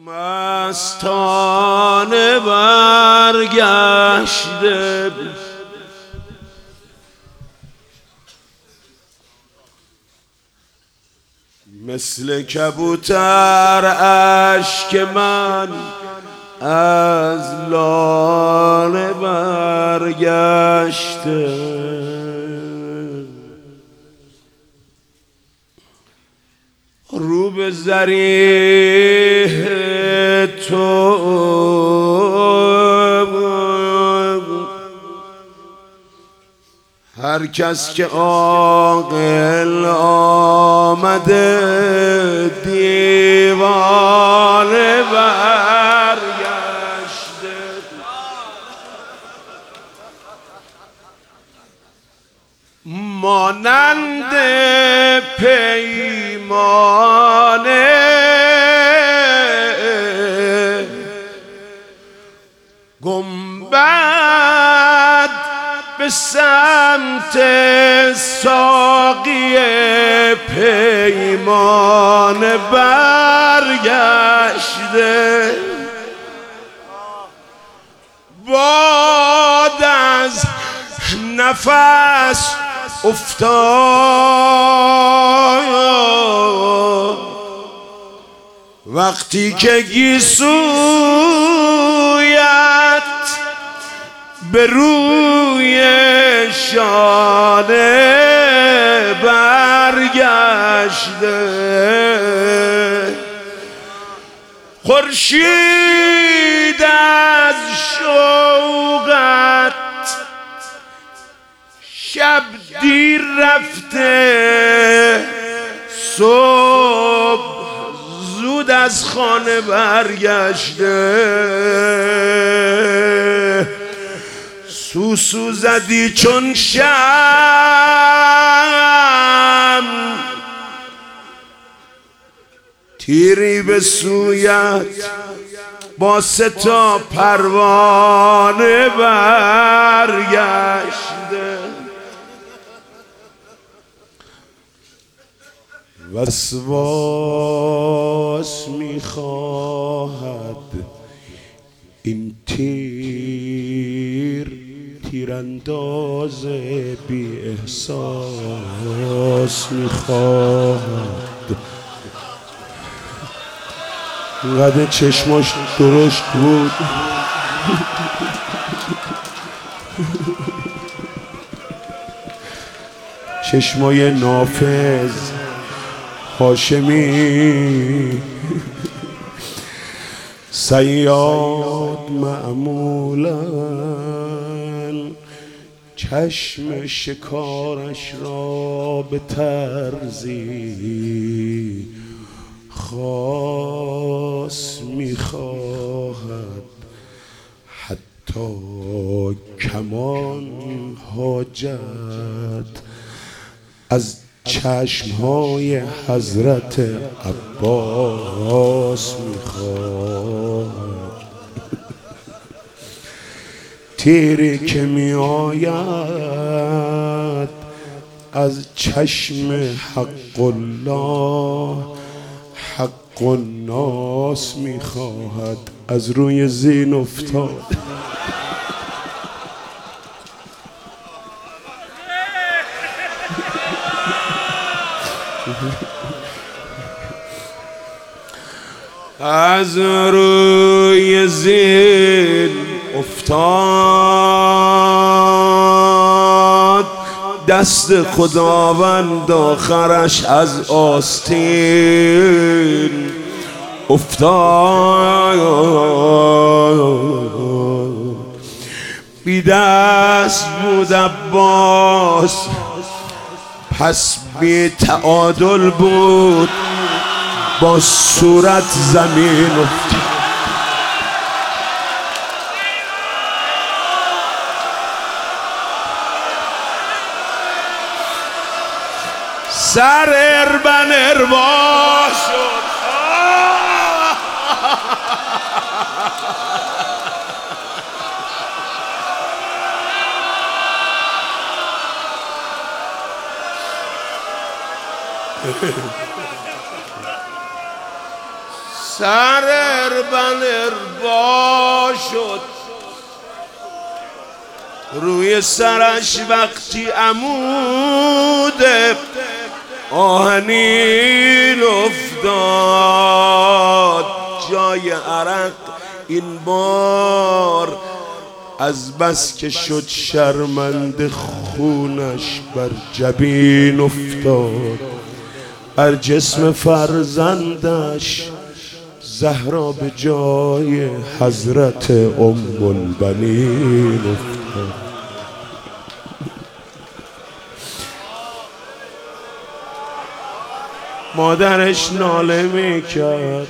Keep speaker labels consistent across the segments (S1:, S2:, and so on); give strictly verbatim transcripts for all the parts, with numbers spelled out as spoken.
S1: مستانه برگشته مثل کبوتر اشک من از لاله برگشته رو به ضریح تو هر کس که عاقل آمده دیوانه برگشته مانند پیمانه گنبد به سمت ساقی پیمانه برگشته باد از نفس افتاد وقتی که گیسویت به روی شانه برگشته خورشید از شوقت شب دیر رفته صبح زود از خانه برگشته سوسو زدی چون شم تیری به سویت با سه تا پروانه برگشته وسواس میخواهد این تیر تیرانداز بی احساس میخواهد اینقدر چشماش درشت بود چشمای نافذ هاشمی صیاد معمولا چشم شکارش را به طرزی خاص میخواهد حتی کمان حاجت از چشمهای حضرت عباس میخواهد تیری که می آید از چشم حق الله حق الناس میخواهد از روی زین افتاد از روی زین افتاد دست خداوند آخرش از آستین افتاد بی دست بود عباس پس بی تعادل بود با صورت زمین افتاد سر اربن اروا شد سر اربن اربا شد، روی سرش وقتی عمود آهنین افتاد، جای عرق این بار از بس که شد شرمنده خونش بر جبین افتاد. بر جسم فرزندش زهرا به جای حضرت ام البنین افتاد. مادرش ناله میکرد،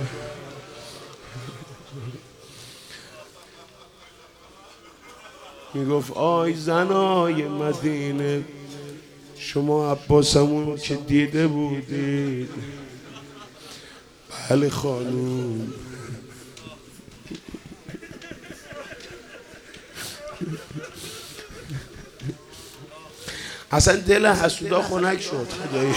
S1: میگفت آی زنای مدینه، شما عباسمون که دیده بودید؟ بله خانوم. اصلا دل حسودا خنک شد خدایی.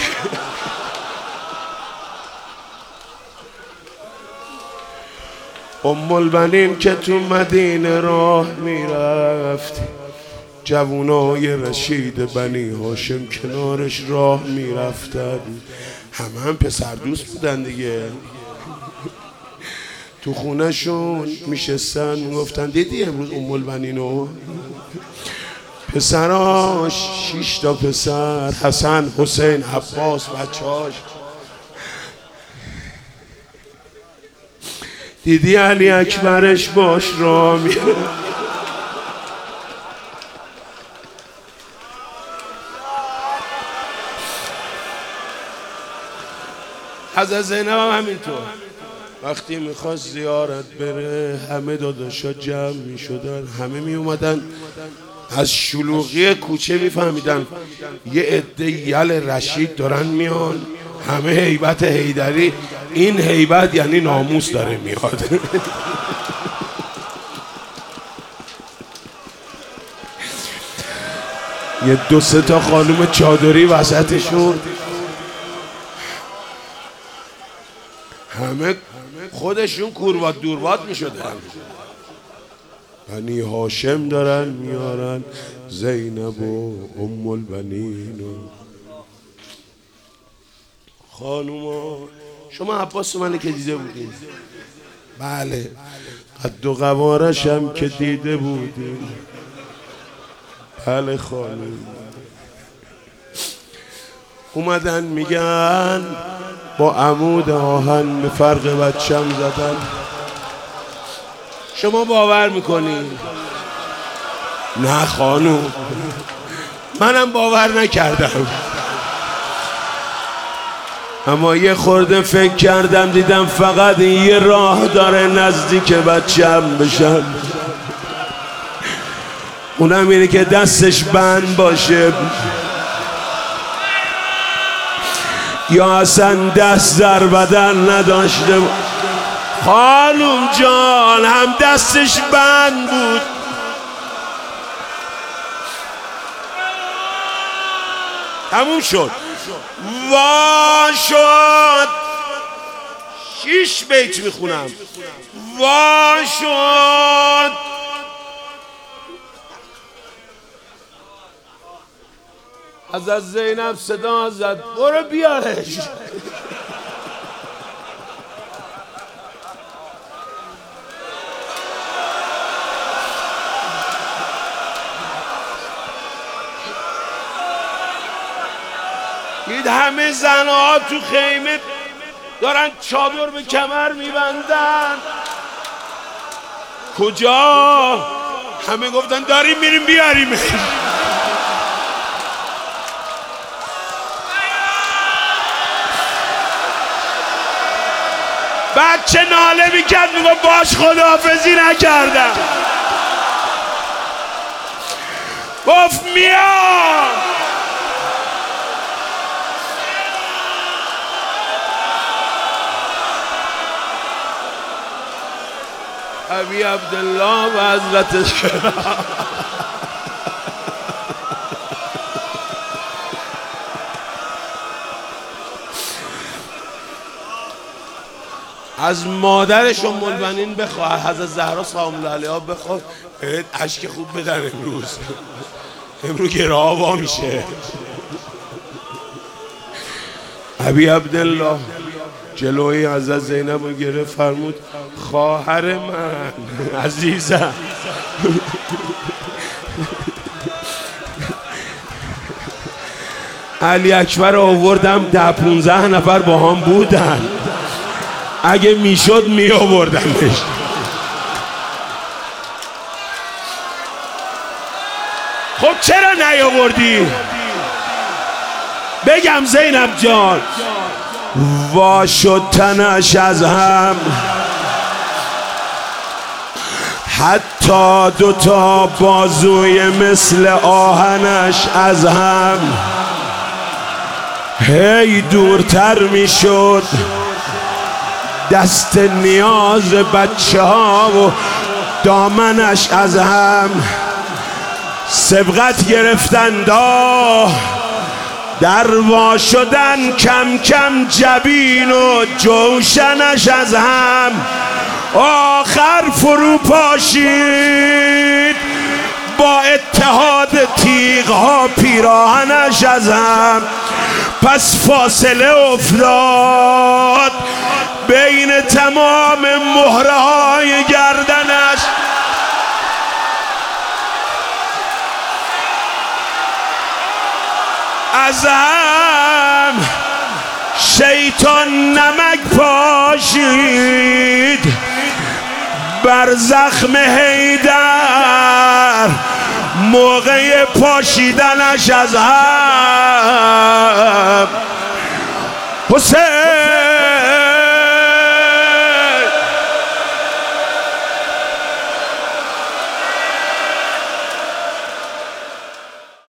S1: ام البنین که تو مدینه راه میرفت، جوانای رشید بنی هاشم کنارش راه میرفتن، همه هم پسر دوست بودن دیگه. تو خونه شون میشستن میگفتن دیدی امروز ام البنینو؟ پسراش شش تا پسر، حسن، حسین، عباس، بچهاش. دیدی علی اکبرش باش راه میره. حضرت زینب هم همینطور وقتی میخواست زیارت بره، همه داداشا جمع میشدن، همه میومدن. از شلوغی کوچه میفهمیدن یه عده یل رشید دارن میان، همه هیبت حیدری. این هیبت یعنی ناموس داره میاد. یه دو سه تا خانم چادری وسطشون، همه خودشون کوربات دوربات میشدن. بنی هاشم دارن میارن زینب و ام البنین و خانوما. شما عباس منو که دیده بودین؟ بله. قد و قوارش هم که دیده بودین؟ بله خانوم. اومدن میگن با عمود آهن به فرق بچم زدن. شما باور میکنین؟ نه خانوم، منم باور نکردم، اما یه خورده فکر کردم، دیدم فقط این یه راه داره نزدیک بچم بشم، اونم اینه که دستش بند باشه یا اصلا دست در بدن نداشته. خانوم جان هم دستش بند بود. تموم شد. وا شد. شیش بیت میخونم. وا شد. حضرت زینب صدا زد برو بیارش. دید همه زنها تو خیمه دارن چادر به کمر میبندن. کجا؟ همه گفتن داریم میریم بیاریم. بچه ناله میکرد میگفت باش خداحافظی نکردم. گفت میام. ابی عبدالله و حضرت از مادرش ام البنین بخواه، حضرت زهرا سلام الله علیها بخواه اشک خوب بدن امروز. امروز گراه وا میشه. ابی عبدالله جلوی حضرت زینب رو گرفت، فرمود خواهر من عزیزم. علی اکبر آوردم، ده پونزه نفر با هم بودن، اگه میشد می آوردمش. خب چرا نیاوردی؟ بگم زینب جان وا شد تنش از هم، حتی دوتا بازوی مثل آهنش از هم، هی دورتر می شد دست نیاز بچه ها و دامنش از هم. سبقت گرفتن دا در وا شدن کم کم جبین و جوشنش از هم، آخر فرو پاشید با اتحاد تیغ ها پیراهنش از هم. پس فاصله افتاد بین تمام مهره های گردنش. از هم شیطان نمک پاشید بر زخم حیدر، موقع پاشیدنش از هم. حسین